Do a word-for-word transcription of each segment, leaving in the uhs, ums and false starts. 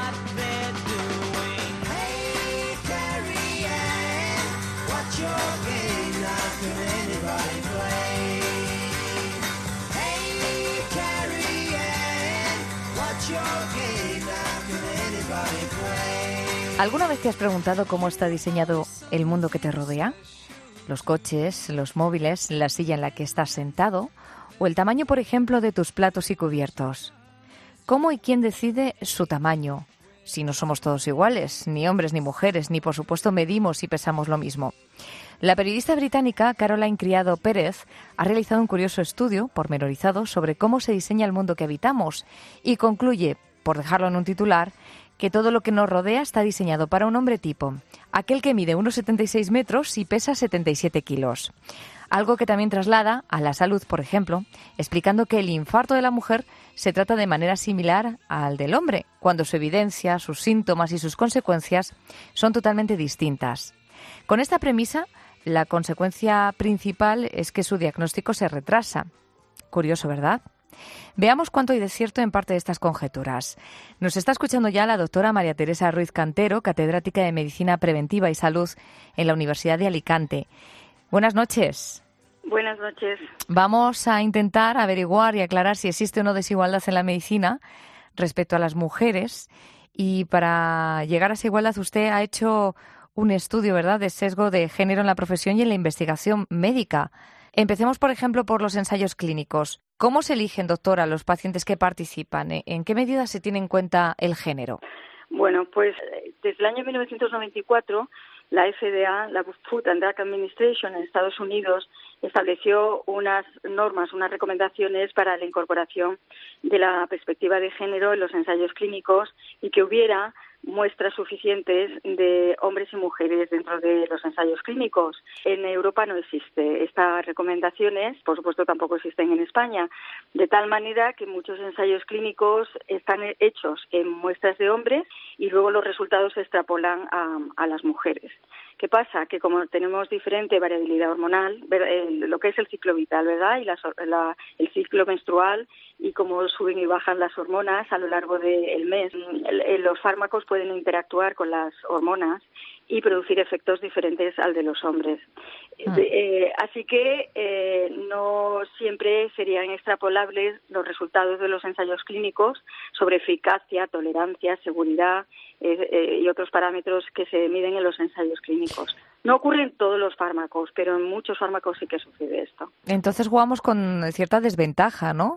¿Alguna vez te has preguntado cómo está diseñado el mundo que te rodea? Los coches, los móviles, la silla en la que estás sentado o el tamaño, por ejemplo, de tus platos y cubiertos. ¿Cómo y quién decide su tamaño? Si no somos todos iguales, ni hombres ni mujeres, ni por supuesto medimos y pesamos lo mismo. La periodista británica Caroline Criado Pérez ha realizado un curioso estudio pormenorizado sobre cómo se diseña el mundo que habitamos y concluye, por dejarlo en un titular, que todo lo que nos rodea está diseñado para un hombre tipo, aquel que mide uno coma setenta y seis metros y pesa setenta y siete kilos. Algo que también traslada a la salud, por ejemplo, explicando que el infarto de la mujer se trata de manera similar al del hombre, cuando su evidencia, sus síntomas y sus consecuencias son totalmente distintas. Con esta premisa, la consecuencia principal es que su diagnóstico se retrasa. Curioso, ¿verdad? Veamos cuánto hay de cierto en parte de estas conjeturas. Nos está escuchando ya la doctora María Teresa Ruiz Cantero, catedrática de Medicina Preventiva y Salud en la Universidad de Alicante. Buenas noches. Buenas noches. Vamos a intentar averiguar y aclarar si existe o no desigualdad en la medicina respecto a las mujeres. Y para llegar a esa igualdad usted ha hecho un estudio, ¿verdad?, de sesgo de género en la profesión y en la investigación médica. Empecemos, por ejemplo, por los ensayos clínicos. ¿Cómo se eligen, doctora, los pacientes que participan? ¿En qué medida se tiene en cuenta el género? Bueno, pues desde el año mil novecientos noventa y cuatro, la F D A, la Food and Drug Administration en Estados Unidos, estableció unas normas, unas recomendaciones para la incorporación de la perspectiva de género en los ensayos clínicos y que hubiera muestras suficientes de hombres y mujeres dentro de los ensayos clínicos. En Europa no existe. Estas recomendaciones, por supuesto, tampoco existen en España, de tal manera que muchos ensayos clínicos están hechos en muestras de hombres y luego los resultados se extrapolan a, a las mujeres. ¿Qué pasa? Que como tenemos diferente variabilidad hormonal, lo que es el ciclo vital, ¿verdad?, y la, la, el ciclo menstrual, y cómo suben y bajan las hormonas a lo largo del mes, los fármacos pueden interactuar con las hormonas y producir efectos diferentes al de los hombres. Ah. Eh, así que eh, no siempre serían extrapolables los resultados de los ensayos clínicos sobre eficacia, tolerancia, seguridad eh, eh, y otros parámetros que se miden en los ensayos clínicos. No ocurre en todos los fármacos, pero en muchos fármacos sí que sucede esto. Entonces jugamos con cierta desventaja, ¿no?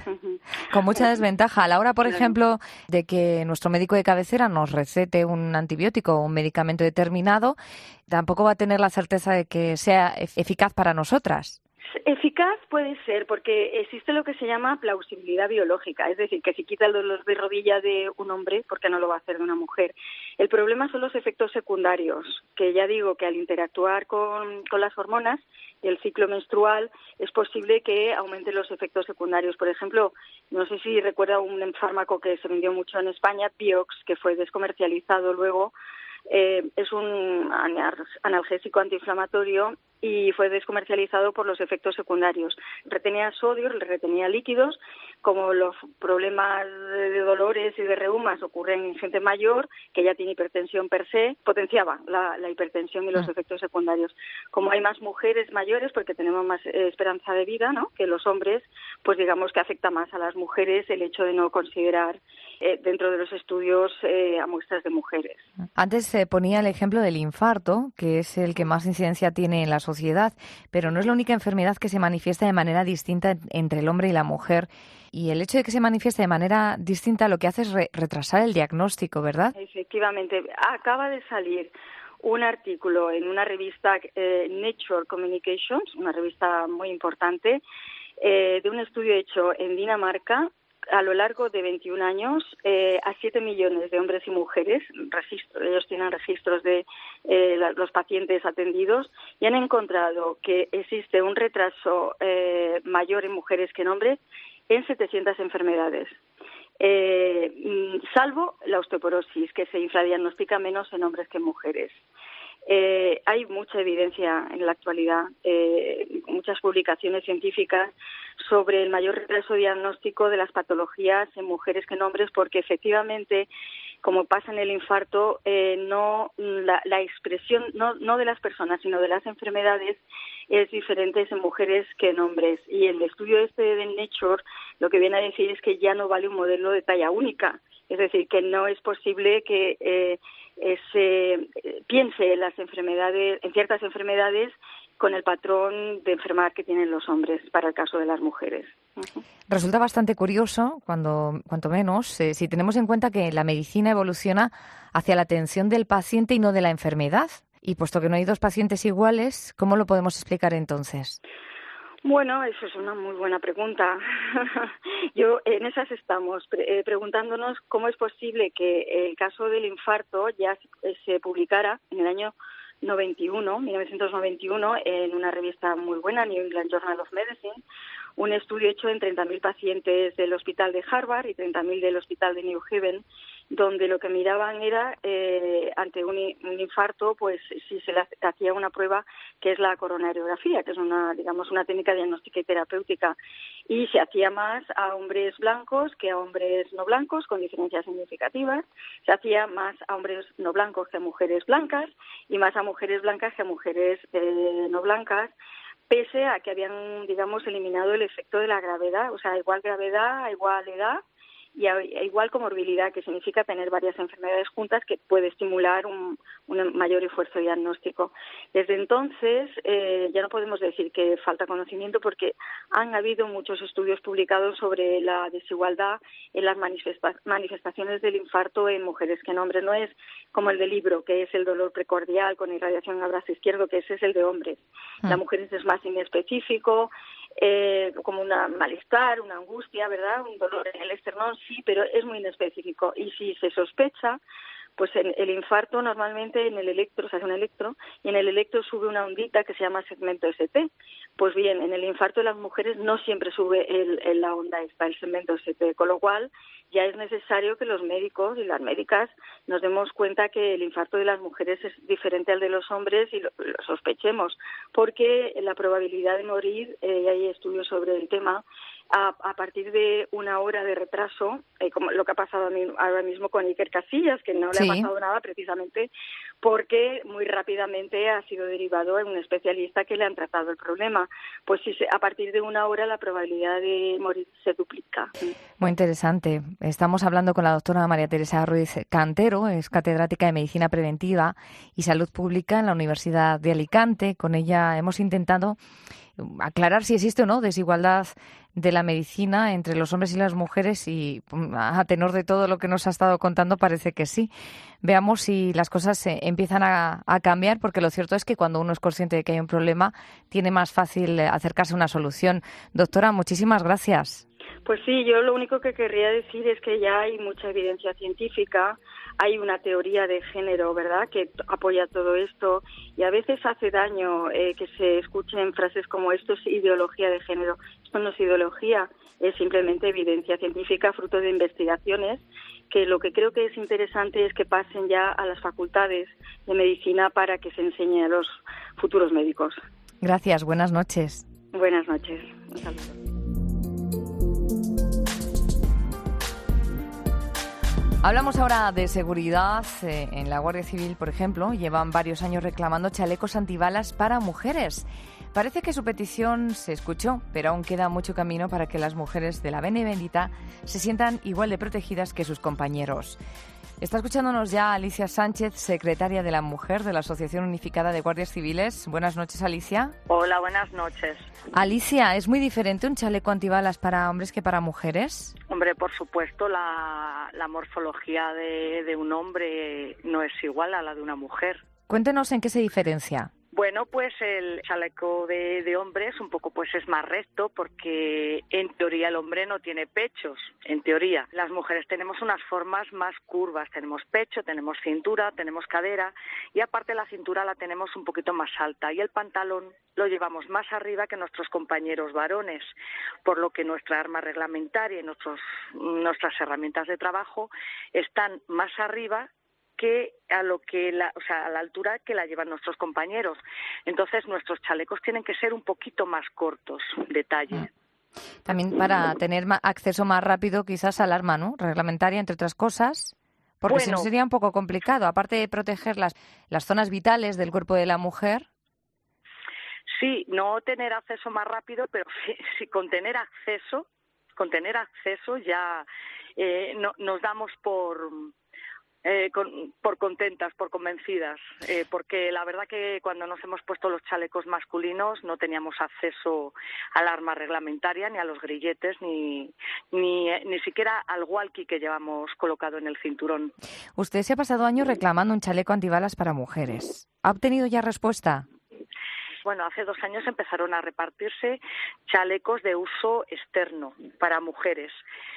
Con mucha desventaja. A la hora, por claro. ejemplo, de que nuestro médico de cabecera nos recete un antibiótico o un medicamento determinado, tampoco va a tener la certeza de que sea eficaz para nosotras. Eficaz puede ser porque existe lo que se llama plausibilidad biológica, es decir, que si quita el dolor de rodilla de un hombre, ¿por qué no lo va a hacer de una mujer? El problema son los efectos secundarios, que ya digo que al interactuar con, con las hormonas y el ciclo menstrual es posible que aumenten los efectos secundarios. Por ejemplo, no sé si recuerda un fármaco que se vendió mucho en España, Vioxx, que fue descomercializado luego. Eh, es un analgésico antiinflamatorio y fue descomercializado por los efectos secundarios. Retenía sodio, retenía líquidos. Como los problemas de dolores y de reumas ocurren en gente mayor, que ya tiene hipertensión per se, potenciaba la, la hipertensión y los ah. efectos secundarios. Como hay más mujeres mayores, porque tenemos más eh, esperanza de vida, ¿no?, que los hombres, pues digamos que afecta más a las mujeres el hecho de no considerar eh, dentro de los estudios eh, a muestras de mujeres. Antes se ponía el ejemplo del infarto, que es el que más incidencia tiene en la sociedad, pero no es la única enfermedad que se manifiesta de manera distinta entre el hombre y la mujer. Y el hecho de que se manifieste de manera distinta lo que hace es re- retrasar el diagnóstico, ¿verdad? Efectivamente. Acaba de salir un artículo en una revista eh, Nature Communications, una revista muy importante, eh, de un estudio hecho en Dinamarca a lo largo de veintiún años eh, a siete millones de hombres y mujeres. Registro, ellos tienen registros de eh, la, los pacientes atendidos y han encontrado que existe un retraso eh, mayor en mujeres que en hombres en setecientas enfermedades, eh, salvo la osteoporosis, que se infradiagnostica menos en hombres que en mujeres. Eh, hay mucha evidencia en la actualidad, eh, muchas publicaciones científicas sobre el mayor retraso diagnóstico de las patologías en mujeres que en hombres, porque efectivamente como pasa en el infarto, eh, no la, la expresión no, no de las personas, sino de las enfermedades es diferente en mujeres que en hombres. Y el estudio este de Nature lo que viene a decir es que ya no vale un modelo de talla única. Es decir, que no es posible que eh, se eh, piense en las enfermedades, en ciertas enfermedades con el patrón de enfermedad que tienen los hombres para el caso de las mujeres. Uh-huh. Resulta bastante curioso, cuando, cuanto menos, eh, si tenemos en cuenta que la medicina evoluciona hacia la atención del paciente y no de la enfermedad. Y puesto que no hay dos pacientes iguales, ¿cómo lo podemos explicar entonces? Bueno, eso es una muy buena pregunta. Yo en esas estamos, pre- eh, preguntándonos cómo es posible que el caso del infarto ya se, se publicara en el año noventa y uno, mil novecientos noventa y uno, en una revista muy buena, New England Journal of Medicine, un estudio hecho en treinta mil pacientes del hospital de Harvard y treinta mil del hospital de New Haven, donde lo que miraban era, eh, ante un, un infarto, pues si se le hacía una prueba que es la coronariografía, que es una, digamos, una técnica diagnóstica y terapéutica, y se hacía más a hombres blancos que a hombres no blancos, con diferencias significativas, se hacía más a hombres no blancos que a mujeres blancas, y más a mujeres blancas que a mujeres eh, no blancas, pese a que habían, digamos, eliminado el efecto de la gravedad, o sea, igual gravedad, igual edad, y a, a igual comorbilidad, que significa tener varias enfermedades juntas que puede estimular un, un mayor esfuerzo diagnóstico. Desde entonces eh, ya no podemos decir que falta conocimiento, porque han habido muchos estudios publicados sobre la desigualdad en las manifesta- manifestaciones del infarto en mujeres que en hombres. No es como el del libro, que es el dolor precordial con irradiación al brazo izquierdo, que ese es el de hombres. Mm. La mujeres es más inespecífico, Eh, como un malestar, una angustia, ¿verdad? Un dolor en el esternón, sí, pero es muy inespecífico. Y si se sospecha, pues en el infarto normalmente en el electro se hace un electro y en el electro sube una ondita que se llama segmento S T. Pues bien, en el infarto de las mujeres no siempre sube el, el, la onda esta, el segmento S T, con lo cual ya es necesario que los médicos y las médicas nos demos cuenta que el infarto de las mujeres es diferente al de los hombres y lo, lo sospechemos, porque la probabilidad de morir, eh, hay estudios sobre el tema, a, a partir de una hora de retraso, eh, como lo que ha pasado a mí, ahora mismo con Iker Casillas, que no le sí. ha pasado nada precisamente porque muy rápidamente ha sido derivado en un especialista que le han tratado el problema. Pues si se, a partir de una hora la probabilidad de morir se duplica. Muy interesante. Estamos hablando con la doctora María Teresa Ruiz Cantero, es catedrática de Medicina Preventiva y Salud Pública en la Universidad de Alicante. Con ella hemos intentado aclarar si existe o no desigualdad de la medicina entre los hombres y las mujeres, y a tenor de todo lo que nos ha estado contando parece que sí. Veamos si las cosas eh, empiezan a, a cambiar, porque lo cierto es que cuando uno es consciente de que hay un problema tiene más fácil acercarse a una solución. Doctora, muchísimas gracias. Pues sí, yo lo único que querría decir es que ya hay mucha evidencia científica, hay una teoría de género, ¿verdad?, que apoya todo esto, y a veces hace daño eh, que se escuchen frases como esto es ideología de género. Esto no es ideología, es simplemente evidencia científica fruto de investigaciones, que lo que creo que es interesante es que pasen ya a las facultades de medicina para que se enseñe a los futuros médicos. Gracias, buenas noches. Buenas noches, un saludo. Hablamos ahora de seguridad. Eh, en la Guardia Civil, por ejemplo, llevan varios años reclamando chalecos antibalas para mujeres. Parece que su petición se escuchó, pero aún queda mucho camino para que las mujeres de la Benemérita se sientan igual de protegidas que sus compañeros. Está escuchándonos ya Alicia Sánchez, secretaria de la Mujer de la Asociación Unificada de Guardias Civiles. Buenas noches, Alicia. Hola, buenas noches. Alicia, ¿es muy diferente un chaleco antibalas para hombres que para mujeres? Hombre, por supuesto, la, la morfología de, de un hombre no es igual a la de una mujer. Cuéntenos en qué se diferencia. Bueno, pues el chaleco de, de hombres un poco pues es más recto porque en teoría el hombre no tiene pechos, en teoría. Las mujeres tenemos unas formas más curvas, tenemos pecho, tenemos cintura, tenemos cadera y aparte la cintura la tenemos un poquito más alta y el pantalón lo llevamos más arriba que nuestros compañeros varones, por lo que nuestra arma reglamentaria y nuestros, nuestras herramientas de trabajo están más arriba que a lo que la, o sea, a la altura que la llevan nuestros compañeros. Entonces, nuestros chalecos tienen que ser un poquito más cortos de talle. También para tener acceso más rápido quizás al arma, ¿no?, reglamentaria, entre otras cosas, Porque Bueno, si no sería un poco complicado, aparte de proteger las, las zonas vitales del cuerpo de la mujer. sí, no tener acceso más rápido, pero sí, sí, con tener acceso, con tener acceso ya eh, no, nos damos por eh, con, por contentas, por convencidas, eh, porque la verdad que cuando nos hemos puesto los chalecos masculinos no teníamos acceso al arma reglamentaria, ni a los grilletes, ni, ni, ni siquiera al walkie que llevamos colocado en el cinturón. Usted se ha pasado años reclamando un chaleco antibalas para mujeres. ¿Ha obtenido ya respuesta? Bueno, hace dos años empezaron a repartirse chalecos de uso externo para mujeres.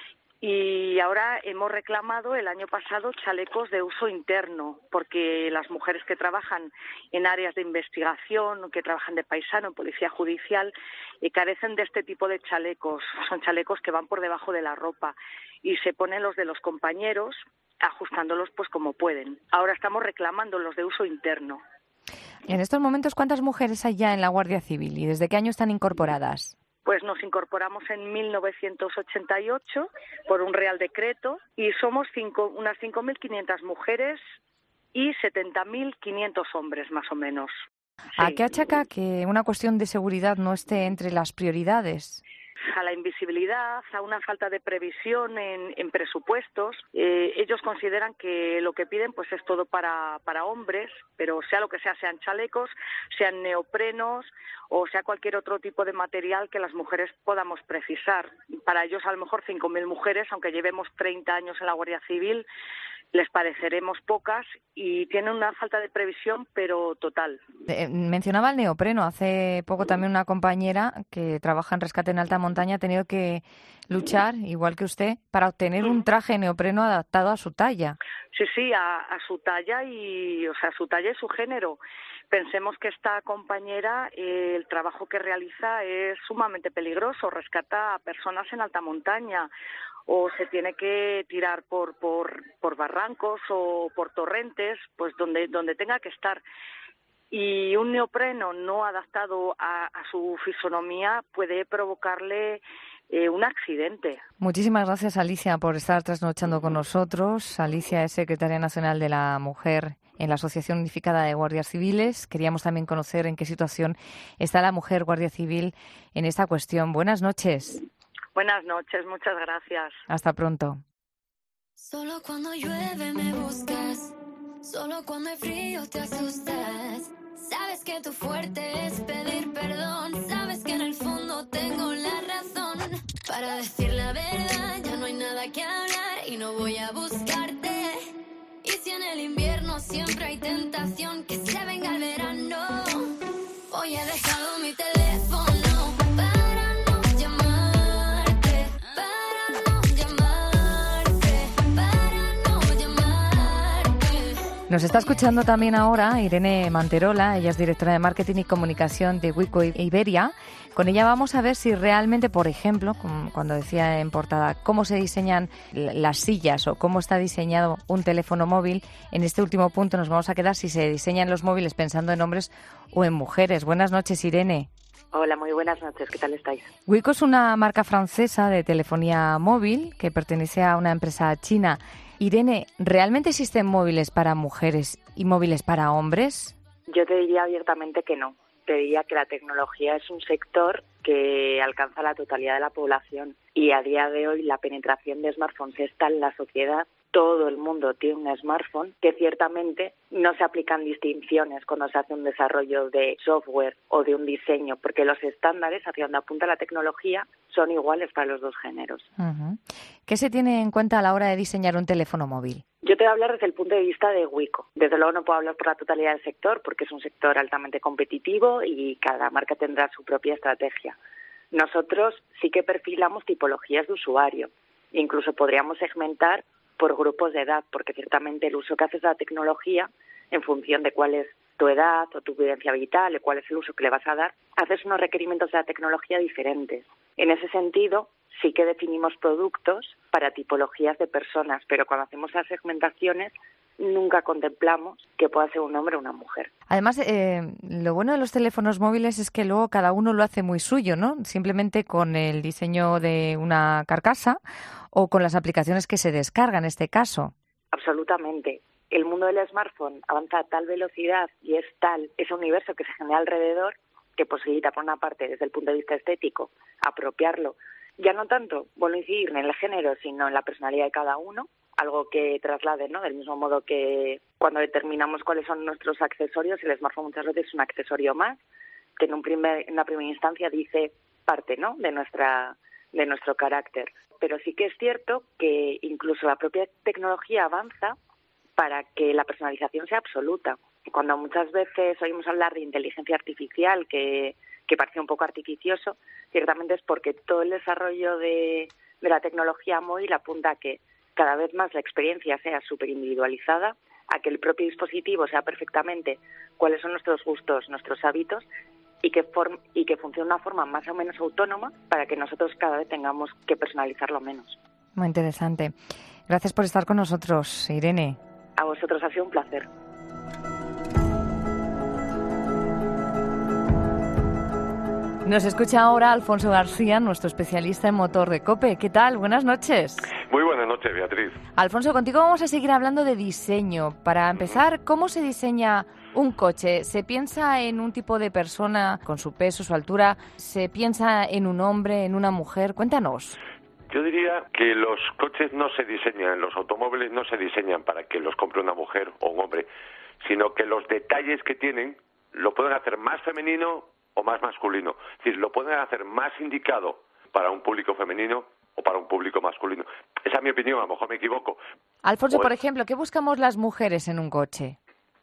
Y ahora hemos reclamado el año pasado chalecos de uso interno, porque las mujeres que trabajan en áreas de investigación, que trabajan de paisano en policía judicial, eh, carecen de este tipo de chalecos. Son chalecos que van por debajo de la ropa y se ponen los de los compañeros, ajustándolos pues como pueden. Ahora estamos reclamando los de uso interno. En estos momentos, ¿cuántas mujeres hay ya en la Guardia Civil y desde qué año están incorporadas? Pues nos incorporamos en mil novecientos ochenta y ocho por un Real Decreto y somos cinco, unas cinco mil quinientas mujeres y setenta mil quinientos hombres, más o menos. ¿A Sí. qué achaca que una cuestión de seguridad no esté entre las prioridades? A la invisibilidad, a una falta de previsión en, en presupuestos. Eh, ellos consideran que lo que piden pues es todo para, para hombres, pero sea lo que sea, sean chalecos, sean neoprenos o sea cualquier otro tipo de material que las mujeres podamos precisar. Para ellos a lo mejor cinco mil mujeres, aunque llevemos treinta años en la Guardia Civil, les pareceremos pocas y tienen una falta de previsión, pero total. Eh, mencionaba el neopreno. Hace poco también una compañera que trabaja en rescate en alta montaña ha tenido que luchar, igual que usted, para obtener un traje neopreno adaptado a su talla. Sí, sí, a, a su talla y, o sea, su talla y su género. Pensemos que esta compañera, eh, el trabajo que realiza es sumamente peligroso, rescata a personas en alta montaña o se tiene que tirar por, por, por barrancos o por torrentes, pues donde, donde tenga que estar. Y un neopreno no adaptado a, a su fisonomía puede provocarle eh, un accidente. Muchísimas gracias, Alicia, por estar trasnochando con nosotros. Alicia es secretaria nacional de la Mujer en la Asociación Unificada de Guardias Civiles. Queríamos también conocer en qué situación está la mujer guardia civil en esta cuestión. Buenas noches. Buenas noches, muchas gracias. Hasta pronto. Solo cuando llueve me buscas, solo cuando hay frío te asustas. Sabes que tu fuerte es pedir perdón, sabes que en el fondo tengo la razón. Para decir la verdad ya no hay nada que hablar y no voy a buscarte. Y si en el invierno siempre hay tentación, que se venga el verano. Hoy he dejado mi teléfono para no llamarte, para no llamarte, para no llamarte. Nos está escuchando también ahora Irene Manterola. Ella es directora de Marketing y Comunicación de Wico Iberia. Con ella vamos a ver si realmente, por ejemplo, como cuando decía en portada, cómo se diseñan las sillas o cómo está diseñado un teléfono móvil. En este último punto nos vamos a quedar si se diseñan los móviles pensando en hombres o en mujeres. Buenas noches, Irene. Hola, muy buenas noches. ¿Qué tal estáis? Wico es una marca francesa de telefonía móvil que pertenece a una empresa china. Irene, ¿realmente existen móviles para mujeres y móviles para hombres? Yo te diría abiertamente que no. Te diría que la tecnología es un sector que alcanza la totalidad de la población y a día de hoy la penetración de smartphones está en la sociedad. Todo el mundo tiene un smartphone, que ciertamente no se aplican distinciones cuando se hace un desarrollo de software o de un diseño, porque los estándares hacia donde apunta la tecnología son iguales para los dos géneros. Uh-huh. ¿Qué se tiene en cuenta a la hora de diseñar un teléfono móvil? Yo te voy a hablar desde el punto de vista de Wico. Desde luego no puedo hablar por la totalidad del sector porque es un sector altamente competitivo y cada marca tendrá su propia estrategia. Nosotros sí que perfilamos tipologías de usuario. Incluso podríamos segmentar por grupos de edad, porque ciertamente el uso que haces de la tecnología, en función de cuál es tu edad o tu vivencia vital, y cuál es el uso que le vas a dar, haces unos requerimientos de la tecnología diferentes. En ese sentido, sí que definimos productos para tipologías de personas, pero cuando hacemos las segmentaciones nunca contemplamos que pueda ser un hombre o una mujer. Además, eh, lo bueno de los teléfonos móviles es que luego cada uno lo hace muy suyo, ¿no? Simplemente con el diseño de una carcasa o con las aplicaciones que se descargan en este caso. absolutamente. El mundo del smartphone avanza a tal velocidad y es tal ese universo que se genera alrededor que posibilita, por una parte, desde el punto de vista estético, apropiarlo. Ya no tanto, vuelvo a incidir, en el género, sino en la personalidad de cada uno, algo que traslade, ¿no? Del mismo modo que cuando determinamos cuáles son nuestros accesorios, el smartphone muchas veces es un accesorio más, que en, un primer, en una primera instancia dice parte, ¿no?, de nuestra de nuestro carácter. Pero sí que es cierto que incluso la propia tecnología avanza para que la personalización sea absoluta. Cuando muchas veces oímos hablar de inteligencia artificial, que, que parece un poco artificioso, ciertamente es porque todo el desarrollo de, de la tecnología móvil apunta a que cada vez más la experiencia sea súper individualizada, a que el propio dispositivo sea perfectamente cuáles son nuestros gustos, nuestros hábitos, y que, form- y que funcione de una forma más o menos autónoma para que nosotros cada vez tengamos que personalizarlo menos. Muy interesante. Gracias por estar con nosotros, Irene. A vosotros, ha sido un placer. Nos escucha ahora Alfonso García, nuestro especialista en motor de COPE. ¿Qué tal? Buenas noches. Muy buenas noches, Beatriz. Alfonso, contigo vamos a seguir hablando de diseño. Para empezar, ¿cómo se diseña un coche? ¿Se piensa en un tipo de persona con su peso, su altura? ¿Se piensa en un hombre, en una mujer? Cuéntanos. Yo diría que los coches no se diseñan, los automóviles no se diseñan para que los compre una mujer o un hombre, sino que los detalles que tienen lo pueden hacer más femenino o más masculino. Es decir, lo pueden hacer más indicado para un público femenino o para un público masculino. Esa es mi opinión, a lo mejor me equivoco. Alfonso, Pues, por ejemplo, ¿qué buscamos las mujeres en un coche?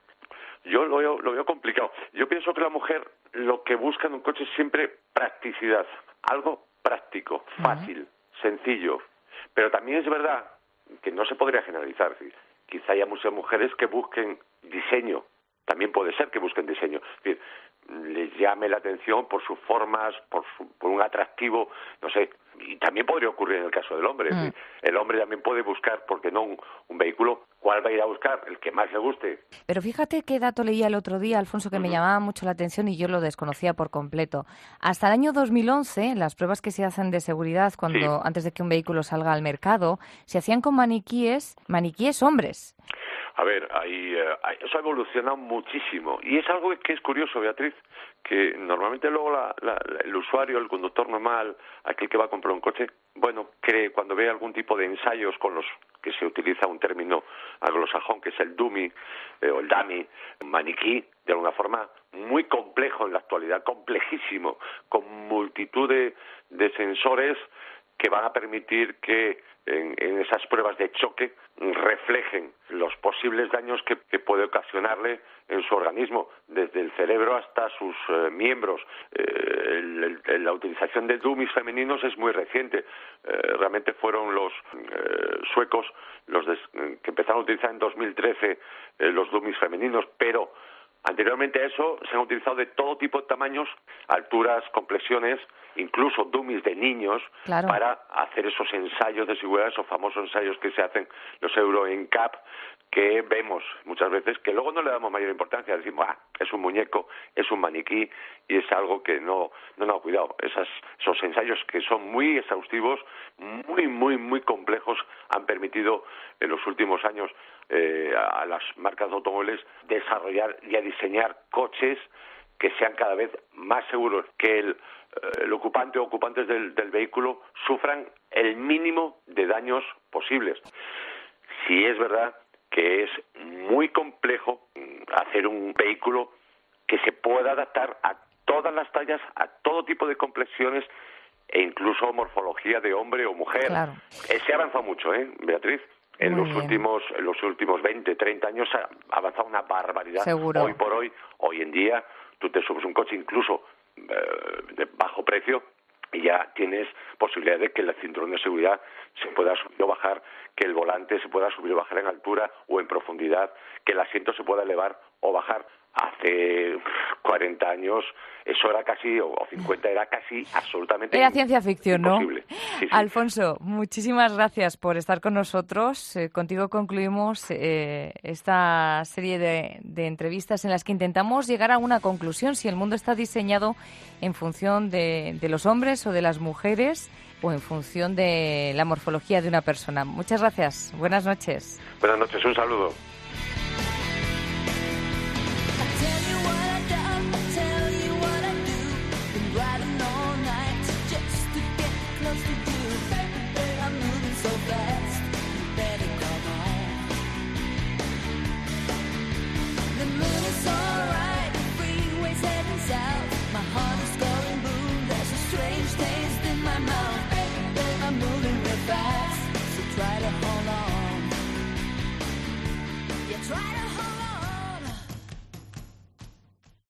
Yo lo veo, lo veo complicado. Yo pienso que la mujer lo que busca en un coche es siempre practicidad, algo práctico, fácil, uh-huh. sencillo. Pero también es verdad que no se podría generalizar. Quizá haya muchas mujeres que busquen diseño. También puede ser que busquen diseño. Es decir, les llame la atención por sus formas, por, su, por un atractivo, no sé. Y también podría ocurrir en el caso del hombre. Mm. Es decir, el hombre también puede buscar, ¿por qué no?, un, un vehículo. ¿Cuál va a ir a buscar? El que más le guste. Pero fíjate qué dato leía el otro día, Alfonso, que uh-huh. me llamaba mucho la atención y yo lo desconocía por completo. Hasta el año dos mil once, las pruebas que se hacen de seguridad cuando sí. antes de que un vehículo salga al mercado, se hacían con maniquíes, maniquíes hombres. A ver, ahí, eh, eso ha evolucionado muchísimo y es algo que es curioso, Beatriz, que normalmente luego la, la, el usuario, el conductor normal, aquel que va a comprar un coche, bueno, cree cuando ve algún tipo de ensayos con los que se utiliza un término anglosajón que es el dummy eh, o el dummy, un maniquí, de alguna forma muy complejo en la actualidad, complejísimo, con multitud de, de sensores que van a permitir que en, en esas pruebas de choque reflejen los posibles daños que, que puede ocasionarle en su organismo, desde el cerebro hasta sus eh, miembros. Eh, el, el, la utilización de dummies femeninos es muy reciente. Eh, realmente fueron los eh, suecos los des, que empezaron a utilizar en dos mil trece eh, los dummies femeninos, pero anteriormente a eso se han utilizado de todo tipo de tamaños, alturas, complexiones, incluso dummies de niños, claro, para hacer esos ensayos de seguridad, esos famosos ensayos que se hacen, los Euro N C A P, que vemos muchas veces, que luego no le damos mayor importancia, decimos, ah, es un muñeco, es un maniquí, y es algo que no, no, no, cuidado, esas, esos ensayos que son muy exhaustivos, muy, muy, muy complejos, han permitido en los últimos años eh, a las marcas de automóviles desarrollar y a diseñar coches que sean cada vez más seguros, que el, el ocupante o ocupantes del, del vehículo sufran el mínimo de daños posibles. Sí es verdad que es muy complejo hacer un vehículo que se pueda adaptar a todas las tallas, a todo tipo de complexiones e incluso morfología de hombre o mujer. Claro. Eh, se ha avanzado mucho, ¿eh, Beatriz? En muy los bien. últimos en los últimos veinte, treinta años ha avanzado una barbaridad. Seguro. Hoy por hoy, hoy en día, tú te subes un coche incluso eh, de bajo precio y ya tienes posibilidad de que el cinturón de seguridad se pueda subir o bajar, que el volante se pueda subir o bajar en altura o en profundidad, que el asiento se pueda elevar o bajar. Hace cuarenta años eso era casi, o cincuenta, era casi absolutamente era ciencia ficción, imposible. ¿no? Sí, sí. Alfonso, muchísimas gracias por estar con nosotros. Eh, contigo concluimos eh, esta serie de, de entrevistas en las que intentamos llegar a una conclusión, si el mundo está diseñado en función de, de los hombres o de las mujeres, o en función de la morfología de una persona. Muchas gracias. Buenas noches. Buenas noches. Un saludo.